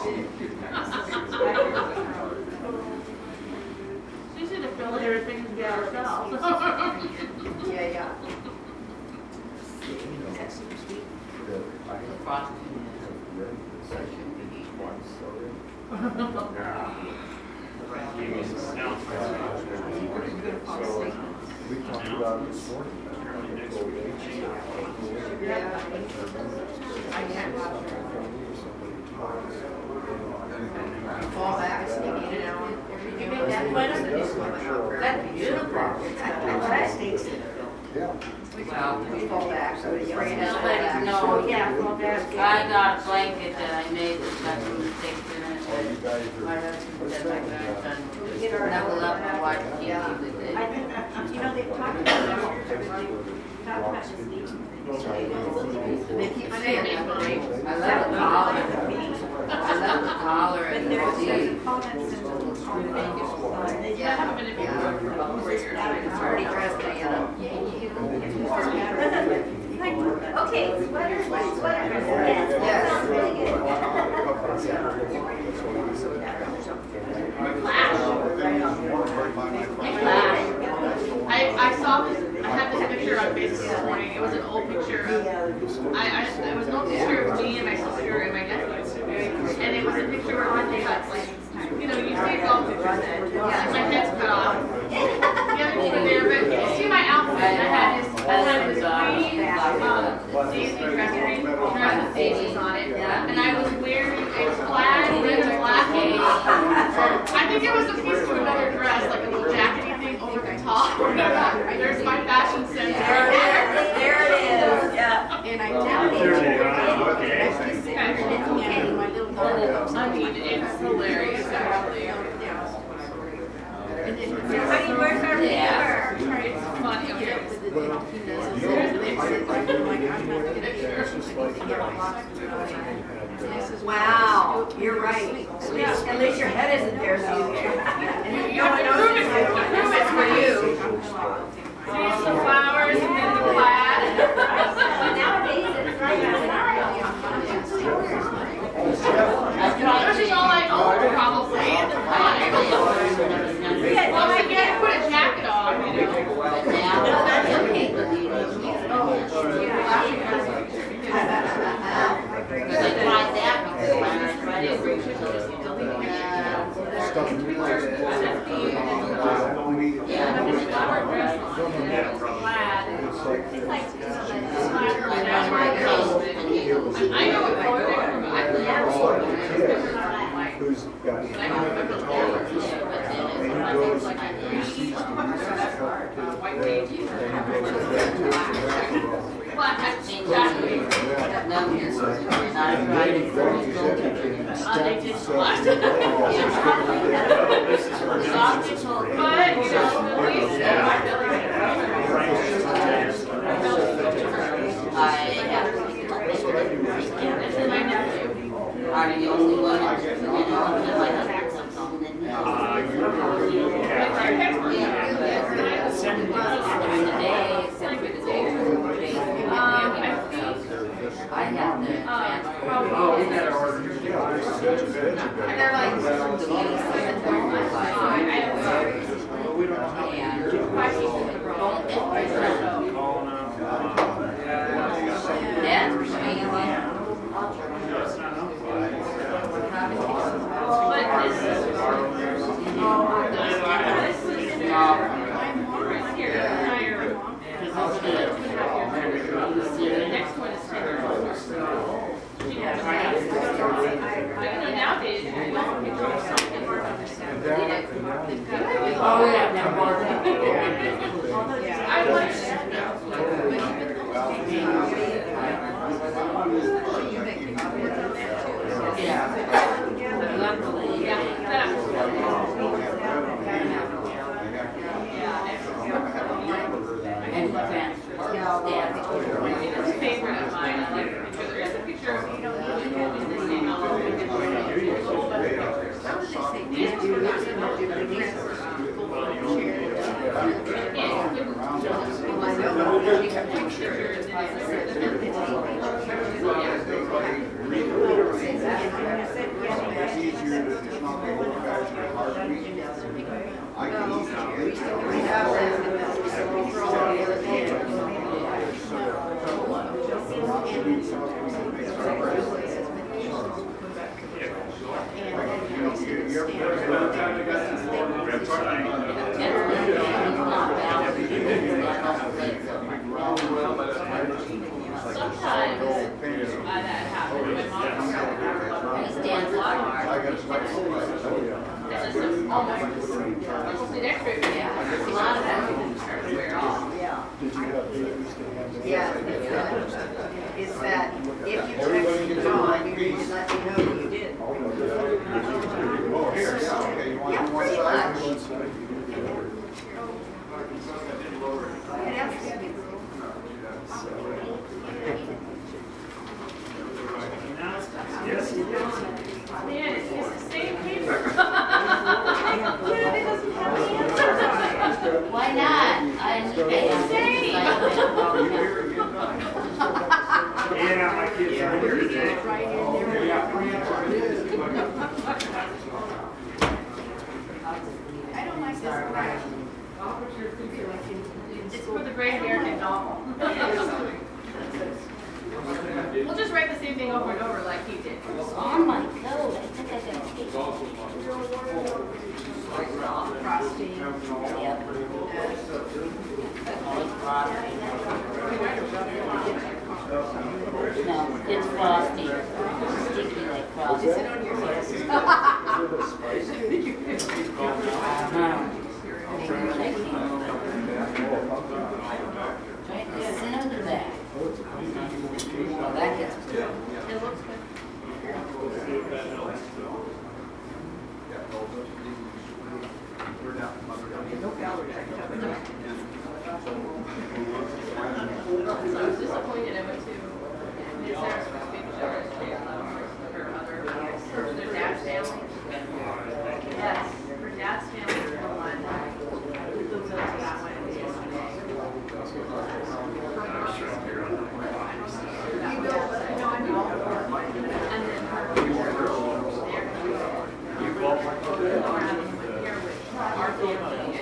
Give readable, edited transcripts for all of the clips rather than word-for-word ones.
She should have filled everything to be ourselves. Yeah. Is that super sweet? We talked about it this morning. Fall back, sneak in and out. You make that butter? That's beautiful. That stinks. Yeah. Well, We fall back, so it's raining. nobody's know. Yeah, fall back. I got a blanket that I made that's got some mistakes in it. Oh, you guys My are. husband said my grandson would just snuggle up and watch TV with it. I think, you know, they've talked about this week. They keep saying that. I love the collar. I love the collar But and there's the comments and Yeah. It's already dressed in yellow. okay, sweater. Yes, Yes. sounds really good. I saw this, I had this picture on Facebook this morning. It was an old picture of, it was an old picture of me and my sister and my nephew. And it was a picture where my got like, you know, you take all pictures and my head's cut off. The other two were there, but you see my outfit. I had this green, Daisy dress green, dress with daisies on it. And I was wearing a plaid red and black cape. I think it was a piece to another dress, like a little jackety thing over the top. There's my fashion sense right there. There it is, yeah. And I definitely. Okay, my little daughter. I mean, it's hilarious, actually. How do you work our Yeah. It's funny. Wow, you're right. At least your head isn't there, so you You have to prove it's for you. See the flowers and then the plaid. Nowadays, it's like, She's all like, oh, probably. Well, I can't put a jacket on, you know. But now, that's okay, but you because I tried that before, and I tried it I know what color they're from. Who's got it? White page. They just flushed. But, you know, at least this is my nephew. Are you the only one? My husband's on something in there. During the day, except for the day. I have the transport. They're like, favorite of mine. I like the picture. There's a picture of, you know, in the same We have that for all the other things. Sometimes that happens. My mom He stands hard. it's just almost an extra. Yeah, a lot of that starts to wear off. Did you have babies to hand? Yeah, it's that if you text me on, you need to let me know you did. Oh, here, yeah, okay, you want Yeah, on one pretty side? much. One side. It has to be. Yes, he did. Man, it's the same paper. Why not? I Yeah, my kids are here today. I don't like this crash. It's for the Great American Novel. We'll just write the same thing over and over like he did. on my coat. I think I got tape. Frosty. Yep. Always frosty. No, it's frosty. Sticky like frosty. Is it on your hands? Trying to send to that. Well, that gets It looks good. So I was disappointed. I went to Miss Sarah's first baby shower yesterday. Her other, their dad's family. Yes, her dad's family is the one who goes up to that one yesterday. And then her our family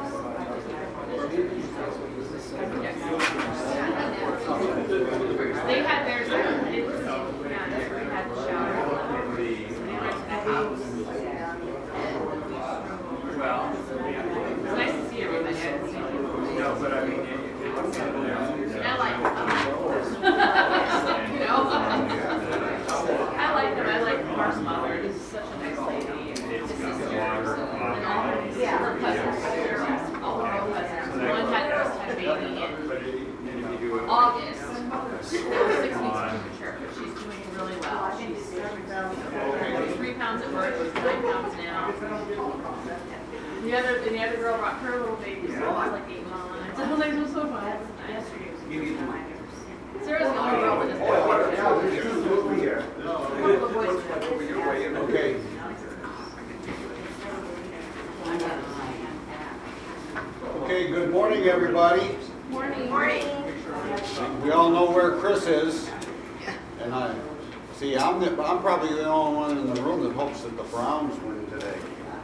they had theirs, they had the shower. They went to the house. Well, It's nice to see everybody. I didn't see them. no, but I mean, I like them. You know? I like them. I like Mark's mother. She's such a nice lady. And his sisters and all her cousins. All her cousins. One just had a baby in August. She was 6 weeks premature, but she's doing really well. She's 3 pounds at birth. She's 9 pounds now. The other girl brought her little baby, so it was like 8 months. I was like, it was so fun. Yesterday was the first time. Sarah's the only girl that doesn't have a baby. One of the boys have kids. Okay. Okay, good morning, everybody. Morning. Morning. We all know where Chris is. And I'm probably the only one in the room that hopes that the Browns win today.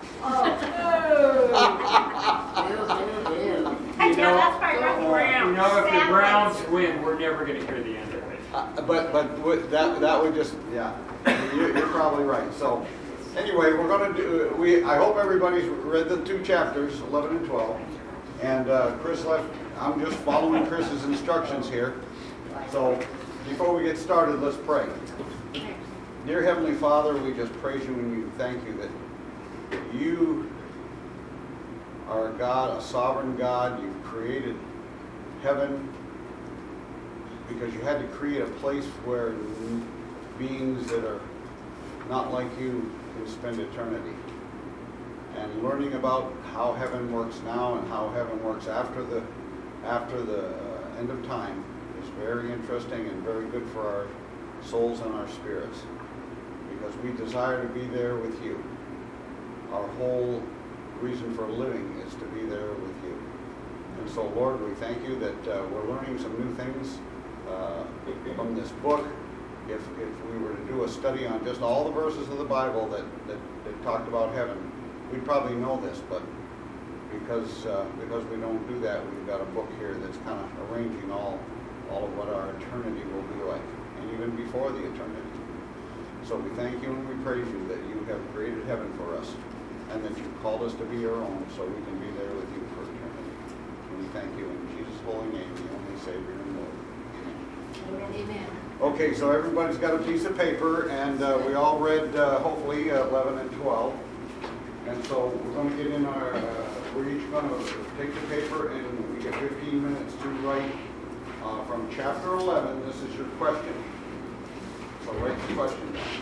Hey, now that's my rugby round. you know, if the Browns win, we're never going to hear the end of it. That would just, yeah, you're probably right. So anyway, we're going to do, I hope everybody's read the 2 chapters, 11 and 12. And Chris left, I'm just following Chris's instructions here. So before we get started, let's pray. Dear Heavenly Father, we just praise you and you thank you that you are a God, a sovereign God. You've created heaven because you had to create a place where beings that are not like you can spend eternity. And learning about how heaven works now and how heaven works after the end of time is very interesting and very good for our souls and our spirits, because we desire to be there with you. Our whole reason for living is to be there with you. And so, Lord, we thank you that we're learning some new things from this book. If we were to do a study on just all the verses of the Bible that talked about heaven, we'd probably know this, but because we don't do that, we've got a book here that's kind of arranging all of what our eternity will be like, and even before the eternity. So we thank you and we praise you that you have created heaven for us, and that you've called us to be your own, so we can be there with you for eternity. And we thank you in Jesus' holy name, the only Savior and Lord. Amen. Amen. Okay, so everybody's got a piece of paper, and we all read, hopefully, 11 and 12. And so we're going to get in our, we're each going to take the paper, and we get 15 minutes to write from chapter 11. This is your question. So write the question down.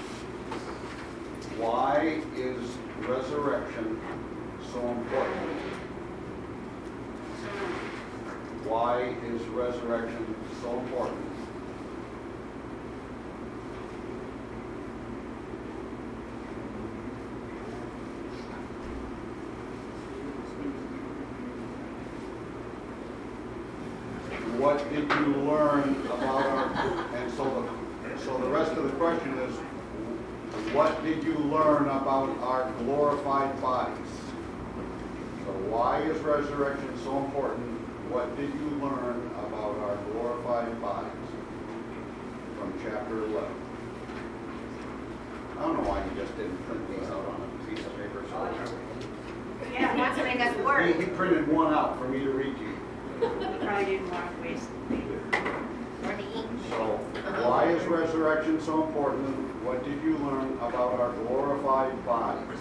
Why is resurrection so important? Why is resurrection so important? What did you learn about our, and so the rest of the question is, what did you learn about our glorified bodies? So why is resurrection so important? What did you learn about our glorified bodies? From chapter 11. I don't know why you just didn't print these out on a piece of paper. Yeah, he wants to make us work. He printed one out for me to read to you. Probably didn't want to waste or to eat. So, why is resurrection so important? What did you learn about our glorified bodies?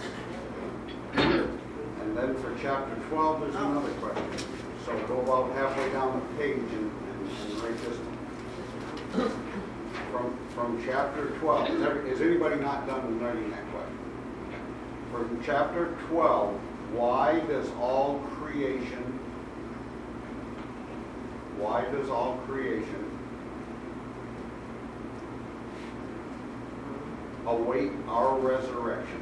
And then for chapter 12, there's another question. So go about halfway down the page and write this from chapter 12. Is anybody not done writing that question? From chapter 12, why does all creation await our resurrection?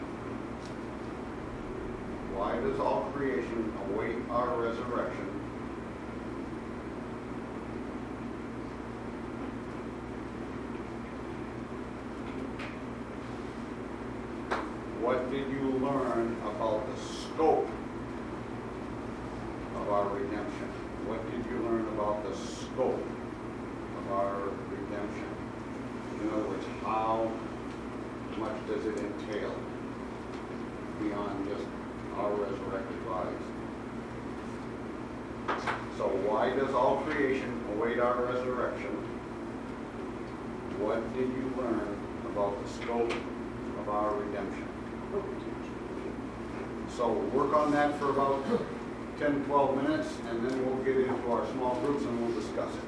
Why does all creation await our resurrection? What did you learn about the scope of our redemption? What did you learn about the scope of our redemption? In other words, how much does it entail beyond just our resurrected bodies? So why does all creation await our resurrection? What did you learn about the scope of our redemption? So work on that for about 10, 12 minutes, and then we'll get into our small groups and we'll discuss it.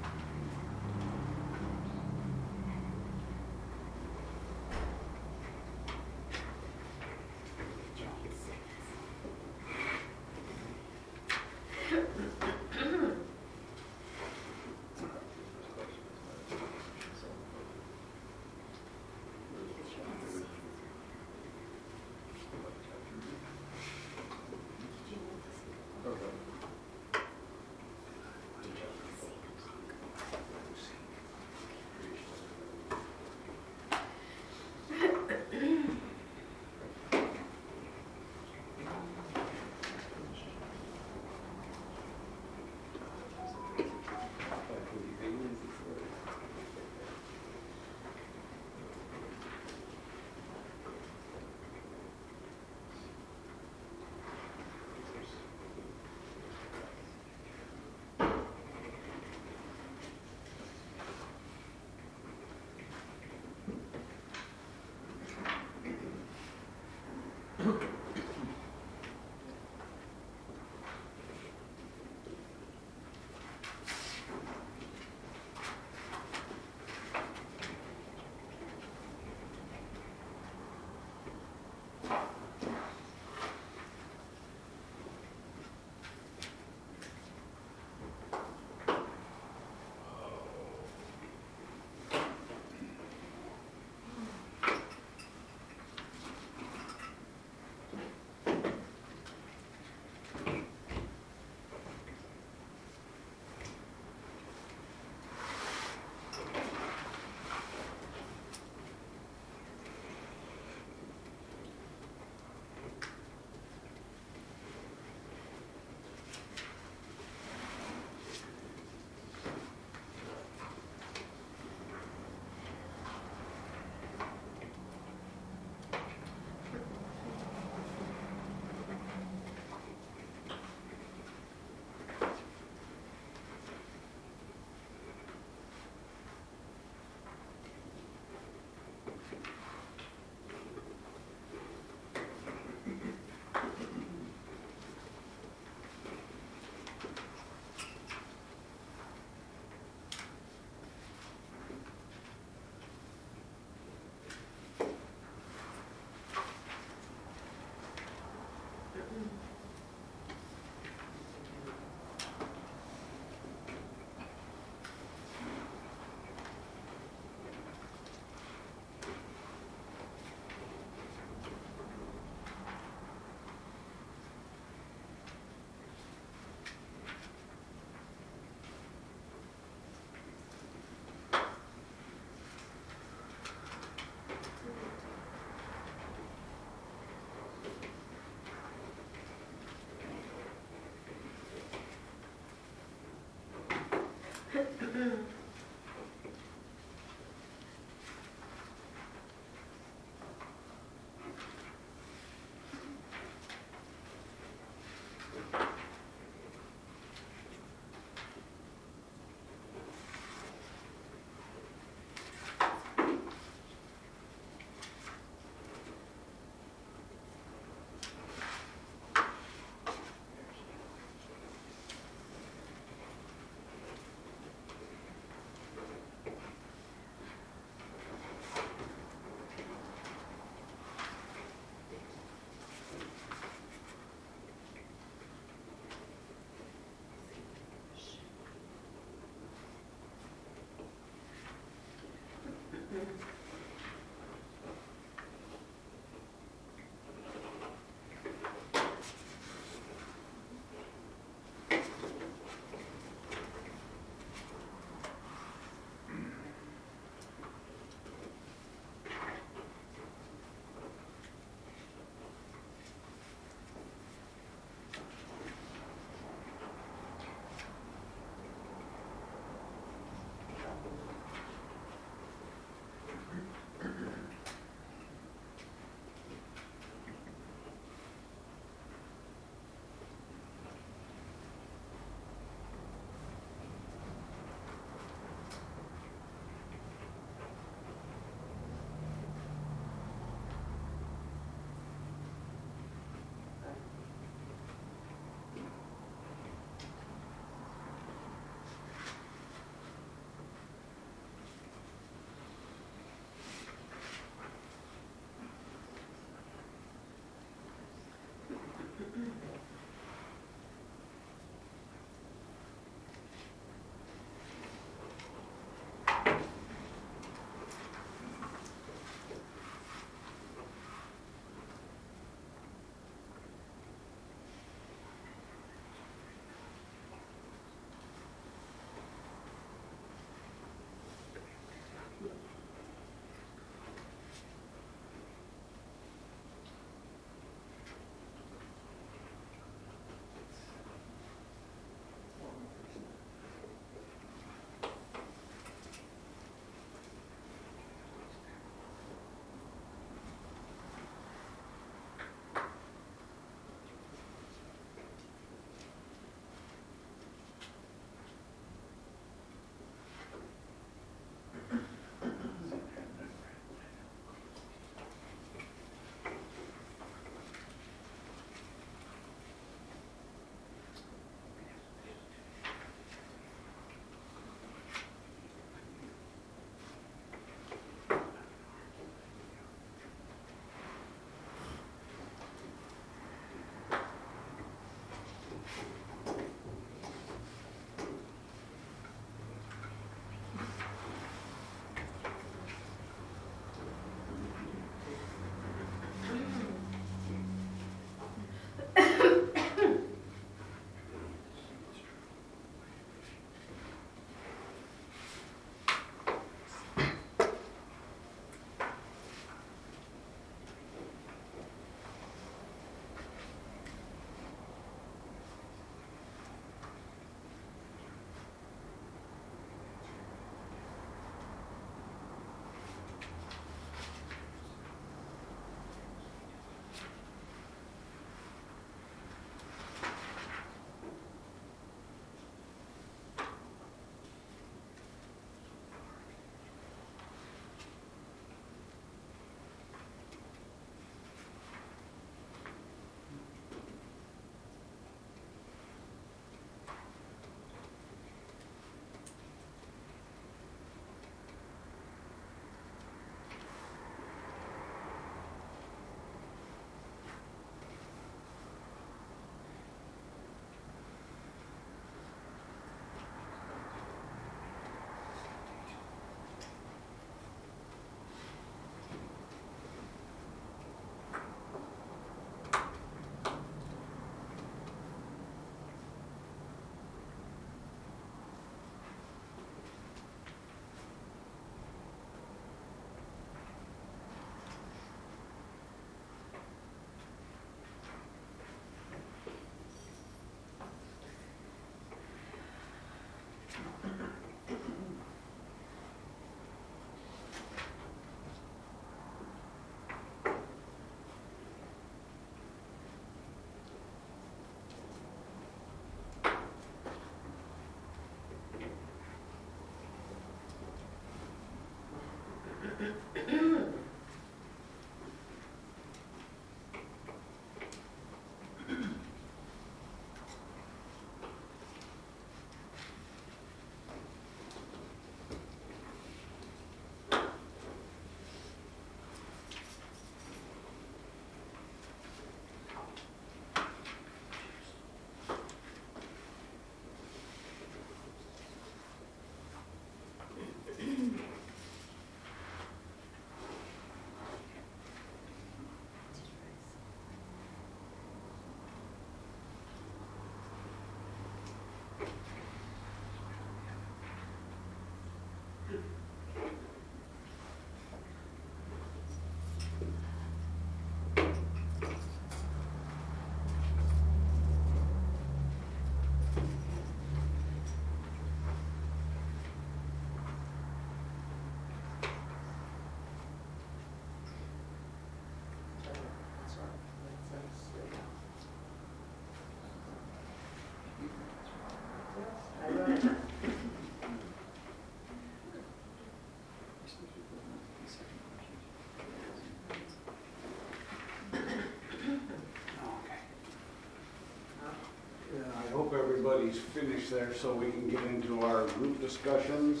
I hope everybody's finished there so we can get into our group discussions.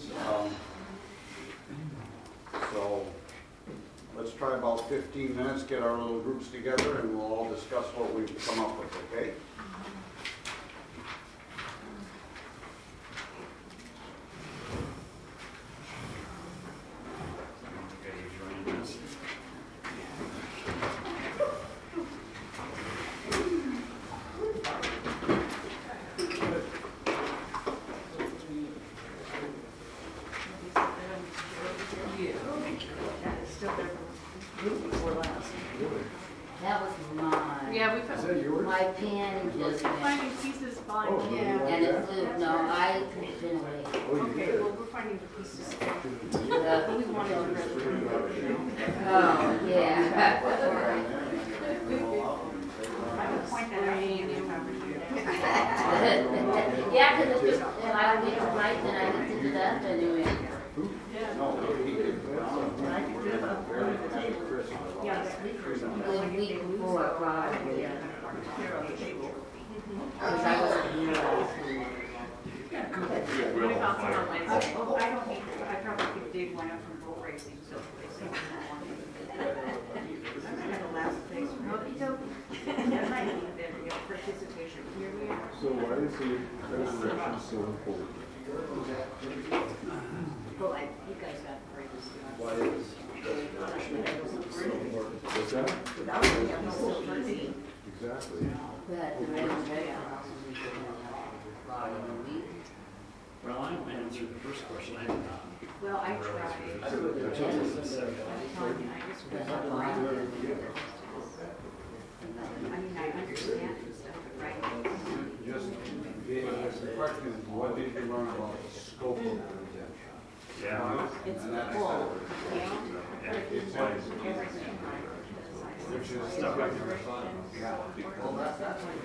So let's try about 15 minutes, get our little groups together, and we'll all discuss what we've come up with, okay? That was mine. Yeah, we found, My pen just went, finding pieces flying. and it flew, no, I put it away. Okay, well, we're finding the pieces. We wanted to. Oh, yeah. I would point that out to you if I were you. Yeah, because it's just, and I did it right, and I listened to that anyway. The week before, probably. Because I wasn't here last week. What about some on Wednesday? Oh, I don't need, I probably could dig one up from boat racing, so they say. I'm gonna have a last place. That might be there, we have participation. Here we are. So why is the resurrection so important? Well, you guys got breaks. Why is resurrection so important? What's that? Without it, we have no certainty. Exactly. But the resurrection also we should have in a week. Well, I answered the first question. I did not. Well, I tried. I don't know. I'm telling you, I just There's was a lot of I mean, I understand and stuff, but right. Just, the question is, what did you learn about the scope of the redemption? Yeah. It's And that's- full. It's Everything. which is Stuff like Well, that's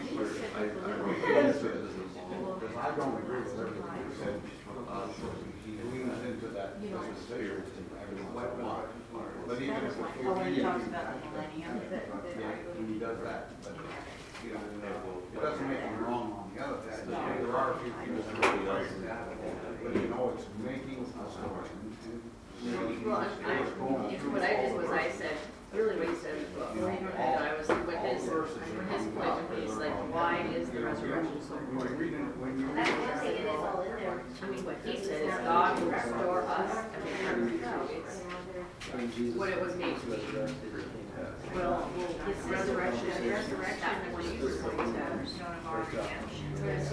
because I don't agree with everything you said. He leans into that decision. But even if Oh, when he talks about the millennium. he does that, but, you know, it doesn't make him wrong on the other hand. There are a few people that are right in that, but you know, it's making a story. Well, what I did was I said, really what he said, and I was, what his point, he's like, why is the resurrection so important? I don't think it is all in there. I mean, what he said is God will restore us, I mean, it's what it was made to be. Well, his resurrection, when he was going to stone of our redemption.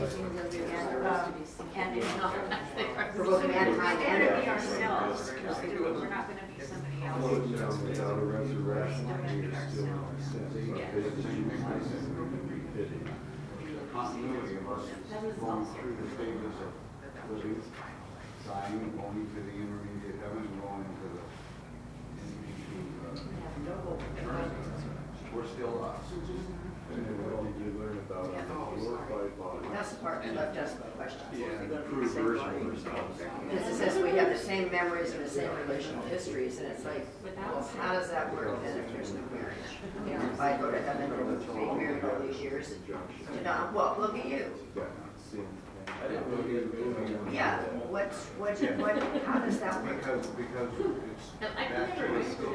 And it's not, For both mankind we're and gonna be ourselves, we're not gonna be somebody else. Well, you know, without a resurrection, we are still in sin. Continuity of us going through the stages of living, dying, going to the intermediate heaven, going into the, into eternity. we're still us. And what did you learn about glorified body? That's the part that left us with questions. True version or something. Because it says we have the same memories and the same relational histories, and it's like, well, how does that work then if there's no marriage? You know, if I go to heaven and be married all these years, you know, well, look at you. I didn't really Yeah, how does that work? Because it's naturally still.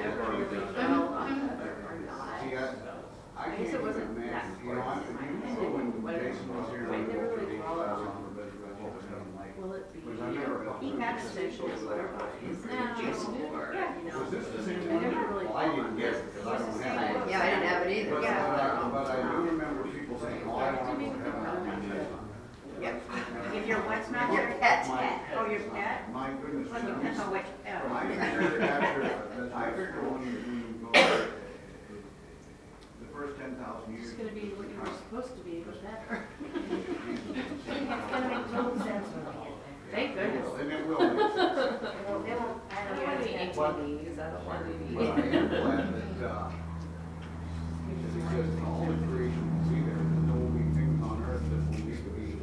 See, I can't even imagine, you know, when Jason was here, I never really followed on the residential, was I never. He had special butterflies. Jason. Was this the same one? Well, I didn't get it because I don't have it. Yeah, I didn't have it either. But I do remember people saying, oh, I want to go to heaven. If your what's not Your there? pet. Oh, your pet? My goodness. Well, depends on which pet. I figured when you go there, the first 10,000 years. It's gonna be what you were supposed to be, but better. It's gonna make total sense when we get there. Thank goodness. And it will. They won't, I I don't don't want to be know. ATV because I don't want to be. But I am glad that, it says all the creation will be there, that there will be things on earth that will need to be.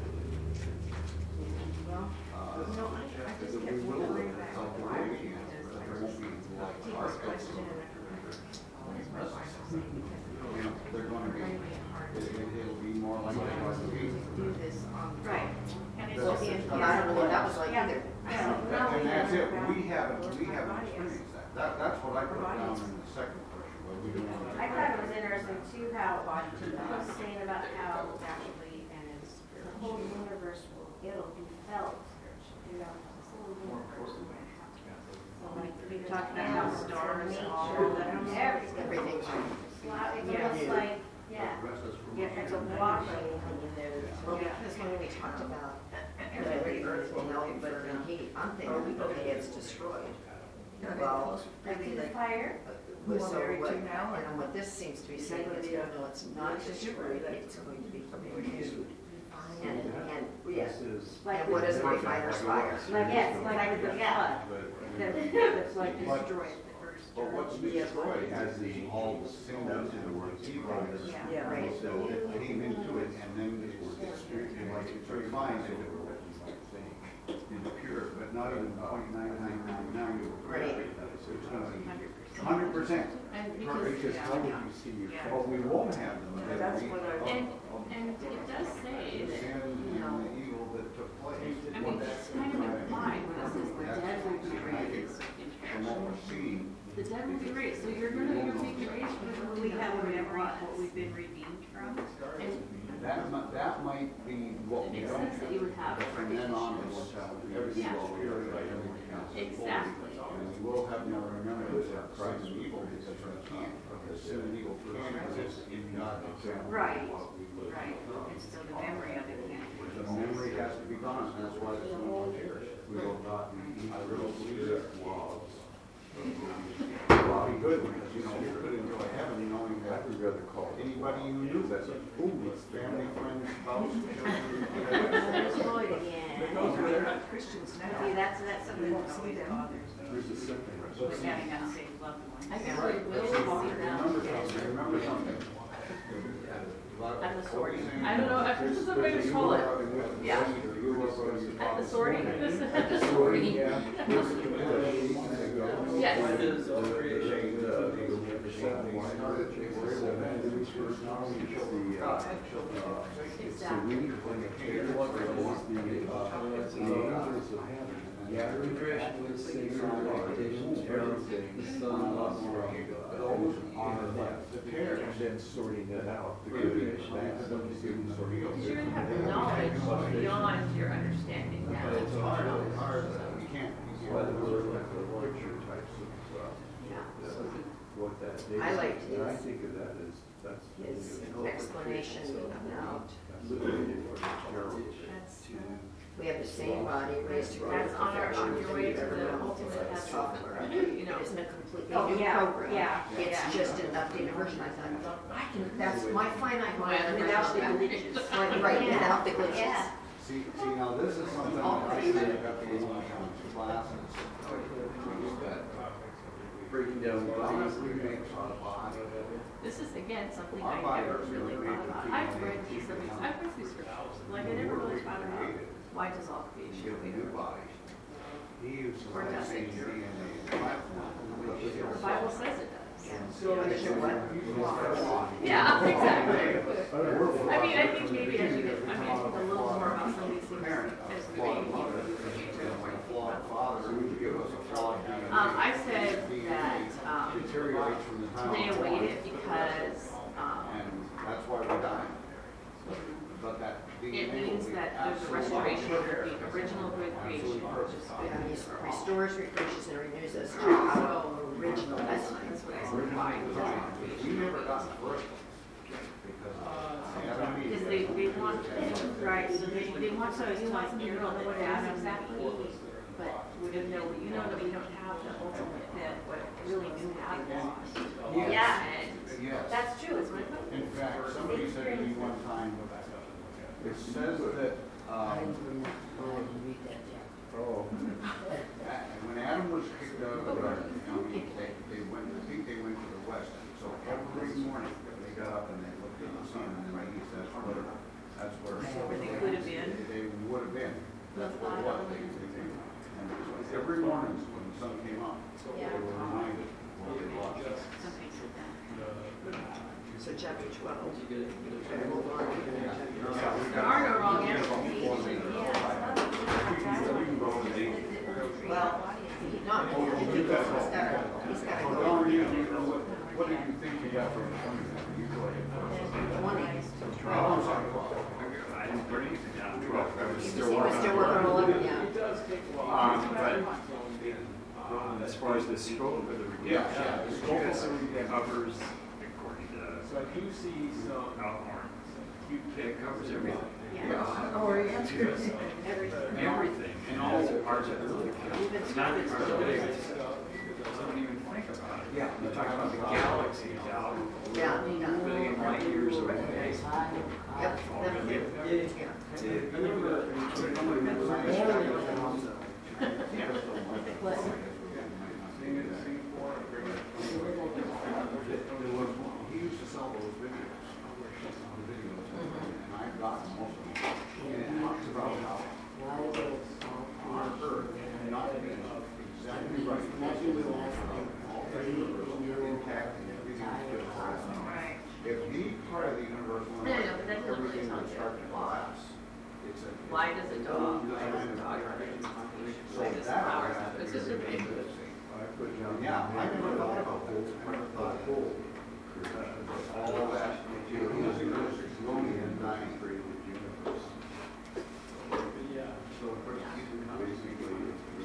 Well, no, I just kept wondering about why we do this. There won't be like Take our this question and I remember, what is my Bible saying? Because you know, they're going to be, it'll be more like it was to be. Do this on. right. And it's Well, just. yeah, I don't know what that was like either. And that's it, we haven't experienced that. That's what I put down in the second question, but we don't want to. I thought it was interesting too how was saying about how actually, and it's the whole universe it'll be felt throughout the whole universe. So like We talked about how stars all. everything. Everything's. It's almost like, yeah, it's a walkway. Well, because when we talked about the earth will melt but in heat, I'm thinking, okay, it's destroyed. Well, Like through the fire. so what, and what this seems to be saying is, no, it's not destroyed, it's going to be renewed. And, yes, Like and what is a refiner's fire? Like, yes, like the flood. The flood destroyed the first. But what's destroyed has all the symbols in the word evil. Yeah, right. So it came into it and then it's refined into pure, but not even .9999. Right. So it's going to be 100%. And because, Because how would you see your, but we won't have them. That's what and it does say The that, sin you know, and the evil that took place. I mean, it's kind of implied when it says the dead will be raised From what we're seeing, The dead will be raised, so you're being raised for We have a memory of what we've been redeemed from. that might be what It we makes don't sense that you would have But a from then on, everything Yeah. will pure like everything else. Exactly. And we will have no remembrance of Christ and evil because we can't, because sin and evil can't exist in God. Right, right. It's still the memory of it, yeah. The memory has to be gone, and that's why it's no more here. We will not, I really believe that was. Well, be good, because, you know, you could enjoy heaven knowing that anybody you knew, that's a family, friends, spouse, children, whatever. They're not Christians now. See, that's something that always bothers me. There's a second With having unsaved loved ones. I really will see them. Remember something. At the sorting. I don't know, this is a way to call it. Yeah. At the sorting. At the sorting. Yes. and then sorting it out. The good and bad. Because you're gonna have knowledge beyond your understanding now. But it's hard, you can't. Whether we're like the literature types of, what that is. I liked And I his- think of that as, that's. His explanation about Liberated or Gerald. we have the same body raised to That's on your way to the ultimate software. you know. It isn't a completely Oh, new yeah, program. yeah, It's yeah. just an updated version. I thought, I can, that's my finite mind Without the glitches. glitches. Right, without the glitches. Yeah. See, now this is something that I think I've got to learn from classes. That breaking This is again something I never really thought about. I've read these scriptures, like I never really thought about why does all creation wait? Or does it? The Bible says it does. Yeah, exactly. I mean, I think maybe as you get, I think a little more about some of these things as we get I said that today I waited because that's why we're dying. But that it means that there's a restoration of the original good creation, which is good. He restores, refreshes, and renews us to our original essence. That's what I said. Why? we never got the first one. Because they want, right, so they want to, you want something to know what Adam exactly is. But we didn't know, you know that we don't have the ultimate fit, what really knew Adam was. Yeah. Yes. That's true. In fact, somebody said to me one time, it says that when Adam was kicked out of the garden, they went. I think they went to the west. So every morning they got up and they looked at the sun and the east. That's where they could have been. They would have been. That's where it was. And so every morning when the sun came up, they were reminded what they lost. So chapter 12. There are no wrong answers. Well, not more. He's got to go. What do you think you got from you go ahead? 20. I didn't put anything down. 12. I was He still was still working on 11, yeah. But as far as the scope of the Yeah, the scope of it covers, according to So I do see some. Alcorn, it covers everything. Everything, and all parts of the It's not the part of it, doesn't even think about it. Yeah. You talk about the galaxies out, Yeah. billion light years away. Yep. He used to sell those videos, and I've gotten most of them. And it talks about how our Earth not being exactly right, all the universe intact and everything is just Right. if any part of the universe went No, away, no, but that doesn't really everything tell would you. start to collapse. It's a Why does it dog? Why does it dog? So Why does it that power? was- This is a big. Yeah, I never thought about that. I never thought all of that music was exploding and dying. Yeah. So basically,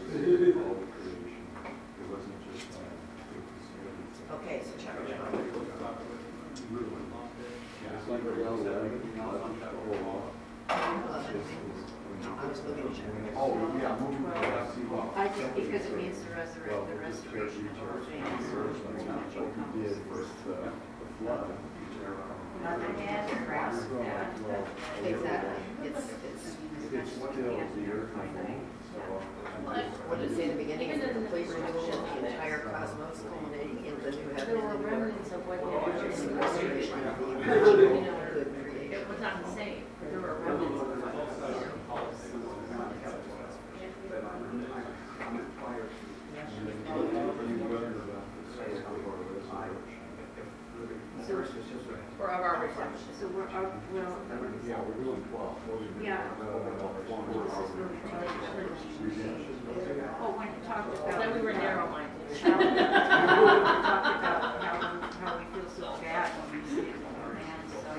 It wasn't just, Okay, so chapter 12. I was looking at chapter. Oh, yeah, moving to I think because it means the restoration of all things. Mother had grass. Exactly. It's it's still the earth thing, so. what did it say in the beginning? It's the complete renewal of the entire cosmos, culminating in the new heaven There were and the new earth. remnants of what they Which is the were. restoration of the You original know, good creation. it was not the same. There were remnants of what. Or of our redemption. So we're, well, Yeah, we're doing 12. yeah. Oh, when you talked about. Then we were narrow-minded. How we talked about how we feel so bad when we see it in our hands, so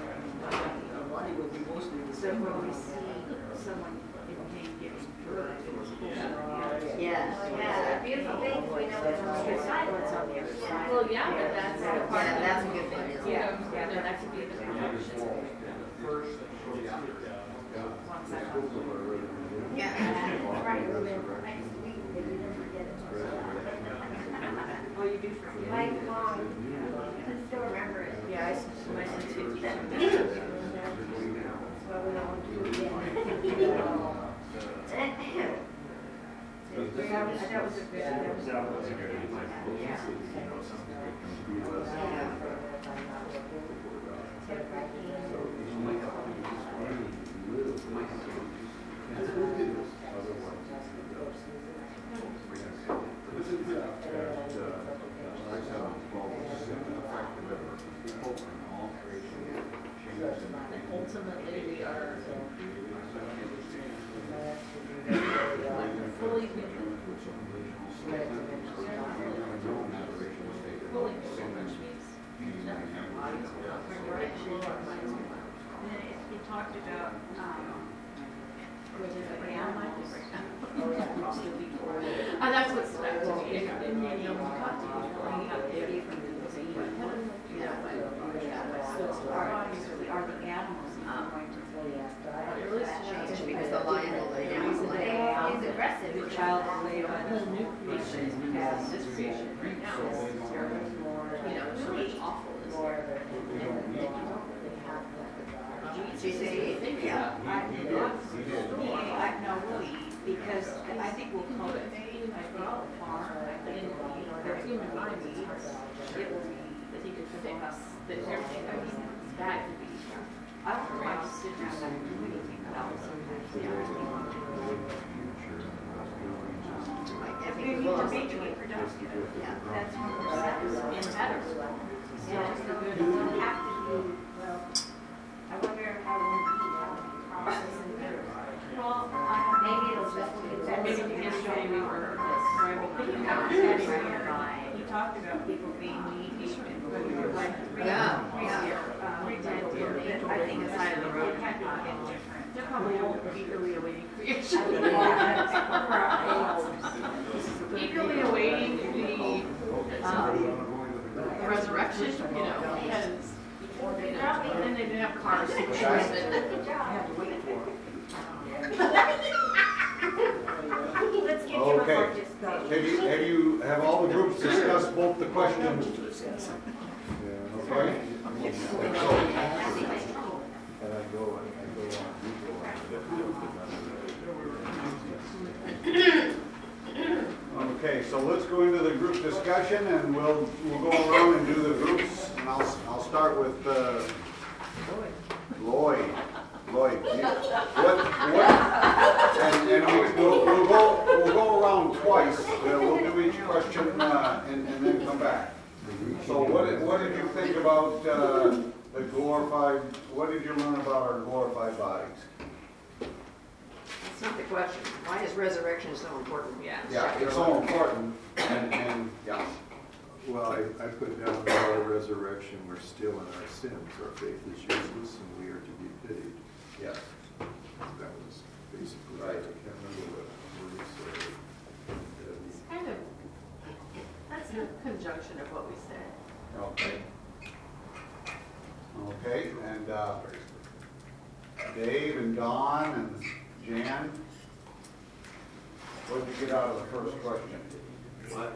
when we see someone in pain getting good, it's supposed to be. Yeah. Beautiful things, we know it's on the other side, what's on the other side. Well, yeah, but that's the part Yeah, of that's a good thing, isn't it? Yeah, that could be the foundation. Once I got Yeah. right, remember, next week, but you never forget it. Well, you do forget. Lifelong, you can still remember it. Yeah, I said my sensitivity. That's why we don't want to do it again. That was a good, that was That was a good example. Yeah. You know, something Ultimately, we are fully human. Fully human, which means nothing our bodies will not resurrection, our minds will not. And then it talked about, was it the animals? That's what stood out to me. And then you talked about how they from the heaven, you know, so our bodies really are the animals not going to It really changed because the lion will lay down. He's aggressive. the child will lay on the whole new creation has this creation right now is terrible. You know, so much awfulness. She said, yeah. I know we'll eat, because I think we'll cultivate, I think we'll farm, I think, you know, Their there's human minds be, is hard. it will be, That he could fix, that everything that was bad could be. I don't know, I just sit around and do anything about it sometimes. I They think need we'll to also be do it. productive. Yeah. That's what we're saying. And better. So it's the good. It doesn't have to be, well, I wonder how we eat, how we process and better. Well, Maybe it'll just be better. Maybe yesterday we were he talked about people being needy and food, like Yeah, retentive, but I think the side of the road had not been different. There probably won't be early awaiting creation. Eagerly awaiting the resurrection, you know, because then they didn't have cars. Good job. Let's get you a Okay. participation. Have all the groups discussed both the questions? Okay? And I go on Okay, so let's go into the group discussion and we'll go around and do the groups. And I'll start with Lloyd. Lloyd, and we'll go around twice. We'll do each question and then come back. So what did you think about the glorified? What did you learn about our glorified bodies? That's not the question. Why is resurrection so important? Yeah. Yeah, it's so important. And yeah. Well, I put down our resurrection, we're still in our sins. Our faith is useless and we are to be pitied. Yes. That was basically, Right. I can't remember what words It's kind of, that's a conjunction of what we said. Okay. Okay, and Dave and Don and Jan, what did you get out of the first question? What?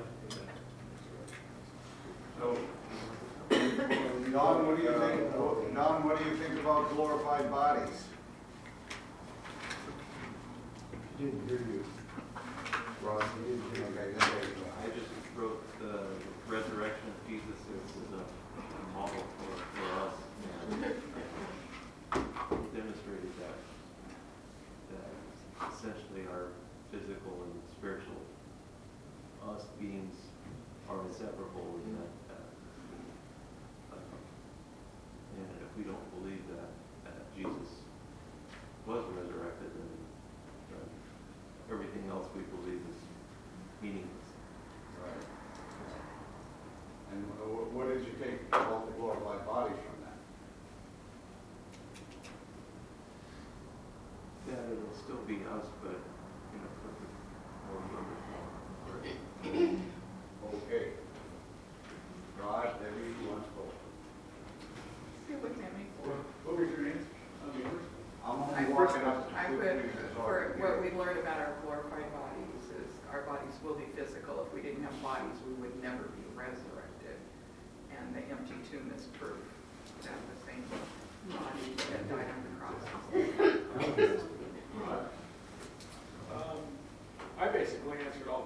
So, Don, what do you think? Don, what do you think about glorified bodies? He didn't hear you. Ross, he didn't hear you. Okay, then there you go. I just wrote the resurrection of Jesus as a model for us. And demonstrated that essentially our physical and spiritual us beings are inseparable in that. And if we don't believe that Jesus was resurrected, then everything else we believe is meaningless. Right. And what did you take about the glorified bodies from that? Yeah, it'll still be us, but in a perfect, more wonderful. Okay. Rod, Debbie, who wants to go? You're looking at me. What was your answer? I'm I only walking up to I two put, things. for what we learned about our glorified bodies is our bodies will be physical. If we didn't have bodies, we would never be resurrected. And the empty tomb is proof that the same body that died on the cross. I basically answered all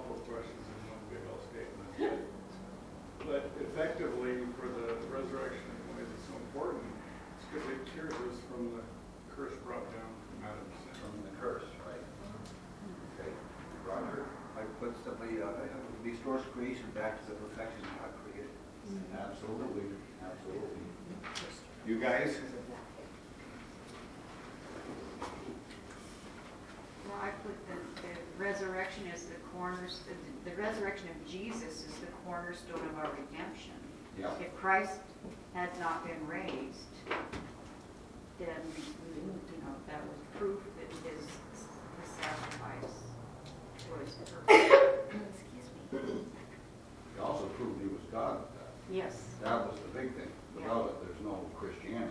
creation back to the perfection God created. Absolutely, absolutely. You guys? Well, I put the resurrection as the the resurrection of Jesus is the cornerstone of our redemption. Yeah. If Christ had not been raised, then, that was proof that his sacrifice was perfect. Excuse me. He also proved he was God at that. Yes. That was the big thing. Without it, there's no Christianity.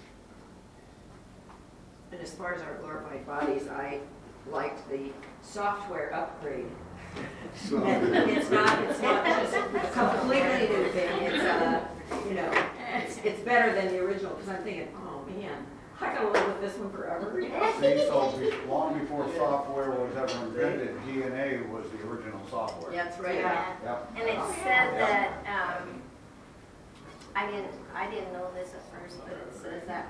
And as far as our glorified bodies, I liked the software upgrade. So, It's not just a completely new thing. It's, it's better than the original, because I'm thinking, oh man, I gotta live with this one forever. See, so long before software was ever invented, DNA was the original software. That's right. Yeah. Yep. And it said that, I didn't know this at first, but it says that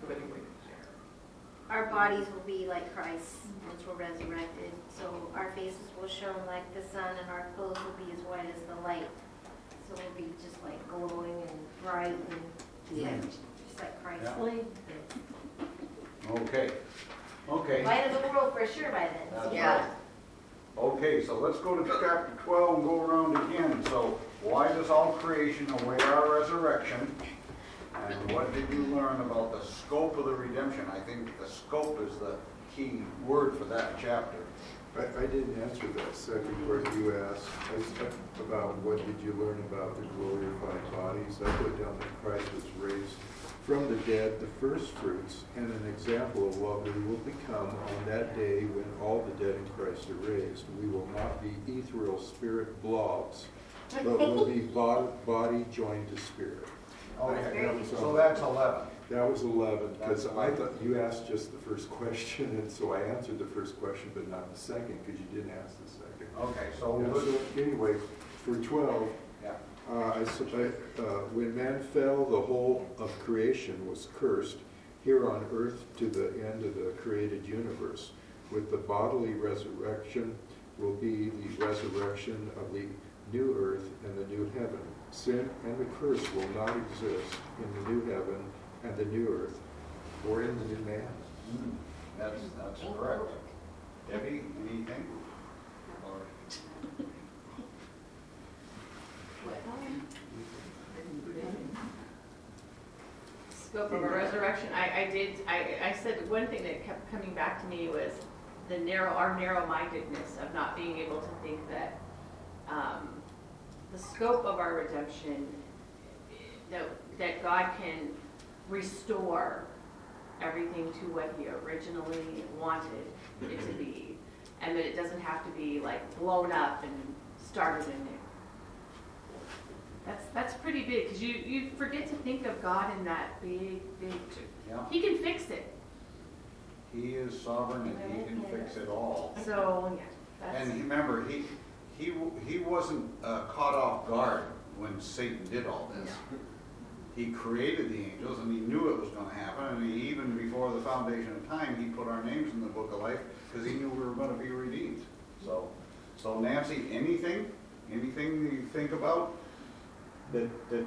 our bodies will be like Christ once we're resurrected. So our faces will shine like the sun and our clothes will be as white as the light. So we'll be just like glowing and bright and just like Christ. Yeah. Okay. Okay. Light of the world for sure by then. That's Yeah. Okay, so let's go to chapter 12 and go around again. So why does all creation await our resurrection? And what did you learn about the scope of the redemption? I think the scope is the key word for that chapter. I didn't answer that second part you asked. I said about what did you learn about the glorified bodies. I put down that Christ was raised from the dead, the first fruits, and an example of what we will become on that day when all the dead in Christ are raised. We will not be ethereal spirit blobs, but will be body joined to spirit. Okay, so that's 11. That was 11, because I thought you asked just the first question, and so I answered the first question, but not the second, because you didn't ask the second. Okay, so Anyway, for 12, yeah. When man fell, the whole of creation was cursed here on earth to the end of the created universe. With the bodily resurrection will be the resurrection of the new earth and the new heaven. Sin and the curse will not exist in the new heaven and the new earth, or in the new man. That's correct. Debbie, anything? Scope of a resurrection. I said one thing that kept coming back to me was our narrow-mindedness of not being able to think that the scope of our redemption, that God can restore everything to what he originally wanted it to be, and that it doesn't have to be like blown up and started anew. That's pretty big, because you forget to think of God in that big. Yeah. He can fix it. He is sovereign and he can fix it all. So yeah, And remember, he wasn't caught off guard when Satan did all this. He created the angels and he knew it was going to happen. And he, even before the foundation of time, he put our names in the book of life because he knew we were going to be redeemed. So Nancy, anything that you think about that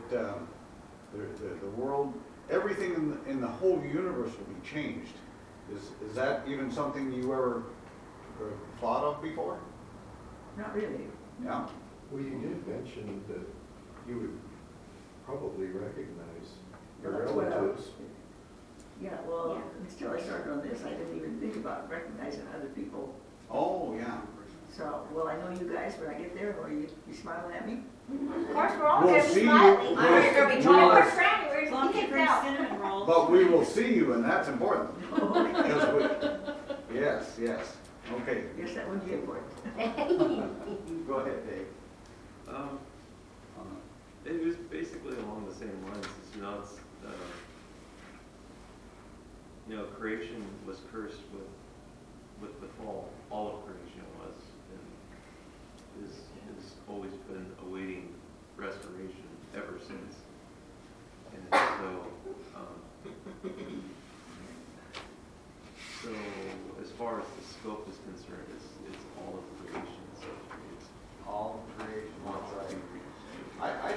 the world, everything in the whole universe will be changed. Is that even something you ever thought of before? Not really. Yeah. Well, you did mention that you would probably recognize your That's what I was- relatives. Yeah, well, until I started on this, I didn't even think about recognizing other people. Oh, yeah. So, well, I know you guys, when I get there, will you smiling at me? Of course, we're all We'll gonna be see you. smiling. We'll- We're gonna be we'll- talking. We're frowning. We're As long as you kicked bring out. cinnamon rolls. But we will see you, and that's important. Yes. Okay. Guess that would be important. Go ahead, Dave. It was basically along the same lines. It's not, creation was cursed with the fall. All of creation was, and has always been awaiting restoration ever since. And so, so as far as the scope is concerned, it's all of creation. So it's All of creation wants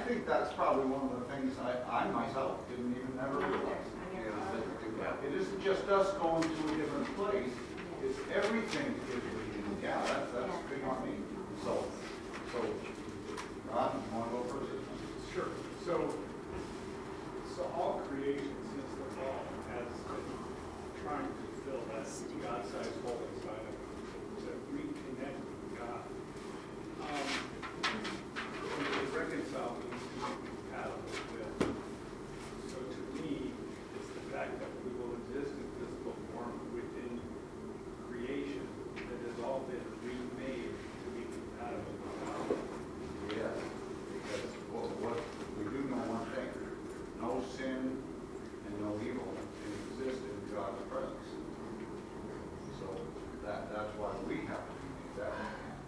think that's probably one of the things I myself didn't even ever realize. It isn't just us going to a different place, it's everything is reading. Yeah, that's big on me. So, Rod, you want to go first? Sure. So all creation since the fall has been trying to fill that God-sized hole inside of it, to reconnect with God. To reconcile these two compatible with. So to me, it's the fact that we will exist in physical form within creation that has all been remade to be compatible with God. Yes, because what we do know one thing, no sin and no evil can exist in God's presence. So that's why we have to do that.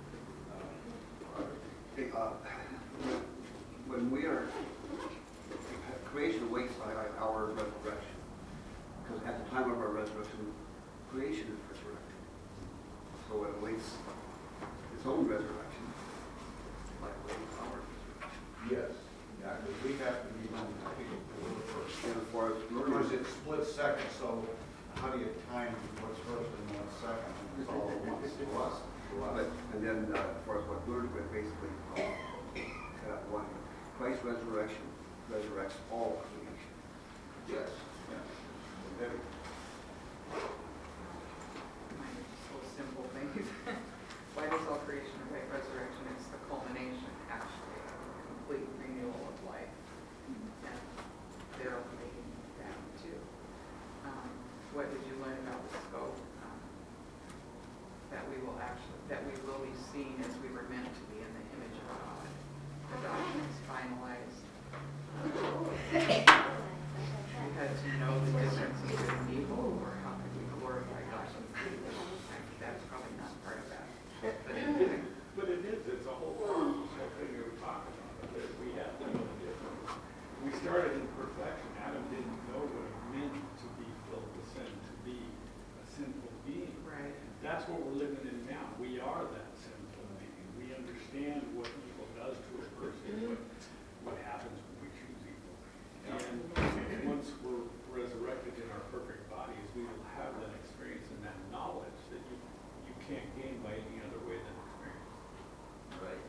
When we are, creation awaits by our resurrection. Because at the time of our resurrection, creation is resurrected. So it awaits its own resurrection, like awaits our resurrection. Yes, yeah, because we have to be on the first. And as far as Because it splits second, so how do you time what's first and what's second? It's all at once to us. and then as far as what Lord went basically, when Christ's resurrection resurrects all creation. Yes, yeah. Debbie. So simple things. Why does all creation await resurrection? It's the culmination, actually, of a complete renewal of life. And they're relating that too. What did you learn about the scope? That we will be seen as we were meant to be in the image of God. Adoption is finalized. Because you know the difference in good and evil, or how could we glorify God? That's probably not part of that. But it is, it's a whole concept that you're talking about, that we have to know the difference. We started in perfection. Adam didn't know what it meant to be filled with sin, to be a sinful being. Right. That's what we're living in now. We are that sinful being. We understand what evil does to a person, what happens when we choose evil. And once we're resurrected in our perfect bodies, we will have that experience and that knowledge that you can't gain by any other way than experience. Right.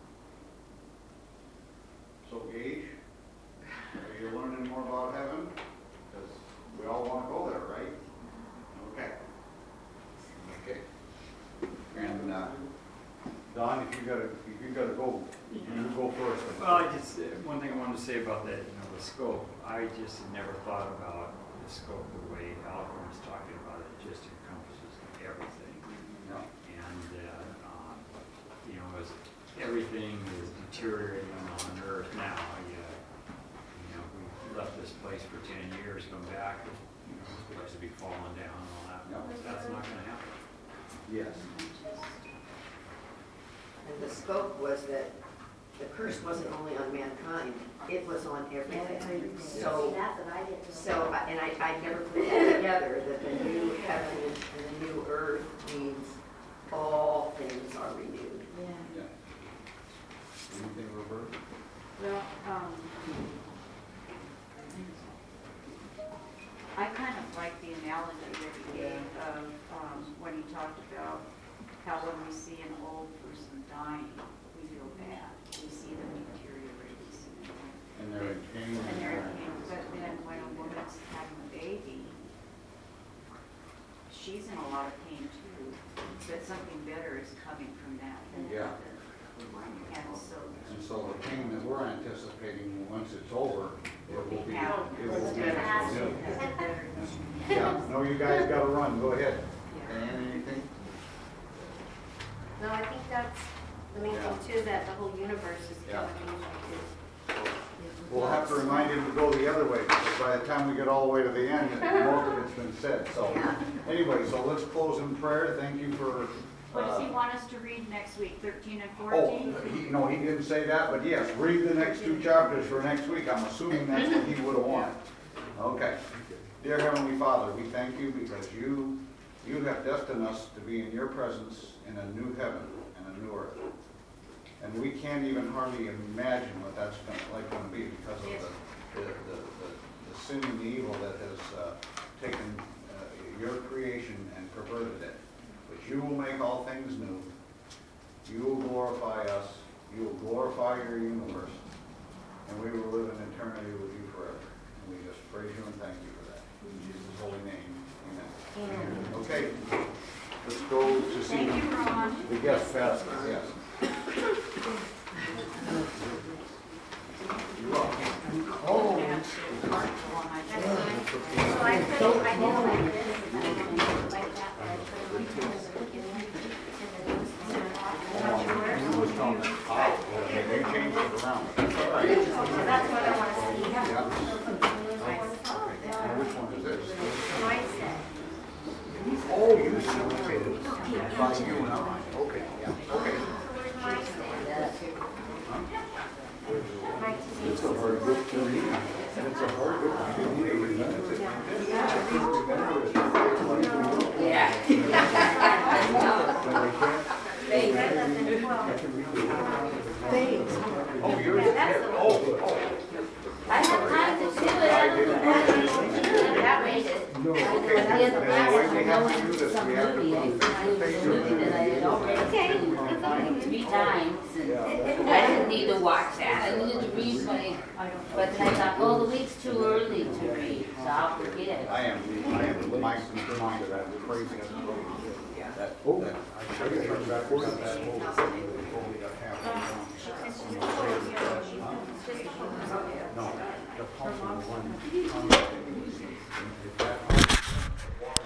So Gage, are you learning more about heaven? Because we all want to go there, right? Okay. Okay. And Don, if you gotta go, you go first. Well, one thing I wanted to say about that, the scope. I just had never thought about the scope the way Alvin was talking about it. It just encompasses everything. Yeah. And, as everything is deteriorating on Earth now, we left this place for 10 years, come back, this place will be falling down and all that. No. That's not going to happen. Yes. And the scope was that the curse wasn't only on mankind, it was on everything. So, That's what I did. and I never put it together that the new heaven and the new earth means all things are renewed. Yeah. Anything, Roberta? Well, I kind of like the analogy that he gave of when he talked about how when we see an old person dying, we feel bad. We see them deteriorate. And they're in pain. And they're in pain. But then when a woman's having a baby, she's in a lot of pain too. But something better is coming from that. Yeah. And so the pain that we're anticipating, once it's over, it will be better. Yeah. No, you guys got to run. Go ahead. And anything? No, I think that's the main thing too, that the whole universe is coming. We'll have to remind him to go the other way, because by the time we get all the way to the end, most of it's been said. So anyway, so let's close in prayer. Thank you for... What does he want us to read next week, 13 and 14? Oh, he didn't say that, but yes, read the next two chapters for next week. I'm assuming that's what he would have wanted. Okay. Dear Heavenly Father, we thank you because you have destined us to be in your presence in a new heaven and a new earth. And we can't even hardly imagine what that's gonna be because of the sin and the evil that has taken your creation and perverted it. But you will make all things new. You will glorify us. You will glorify your universe. And we will live in eternity with you forever. And we just praise you and thank you for that. In Jesus' holy name, amen. Okay, let's go to see Thank you, Ron. the guest pastor. Yes. You're welcome. So I put, I did like this, and then I did like that, but I put it like this, and then You was telling me, they changed it around. That's all right. so that's what I want to see. Yeah. Now, which one is this? Mindset. Oh, you separated by you and I. Okay, yeah, okay. Where's mindset? It's a hard book to read, and it's a hard book to read. Yeah. Oh, you're, oh. I have time to do it. That way, No, Okay, now, why we have to do this, we have to movie that I had already seen 3 times, and I didn't need to watch that. I needed to read but I thought, oh, the week's too early to read, so I'll forget. I am, my mind that I'm crazy. That, Oh, that, I gotta turn back to that whole no, the puzzle one.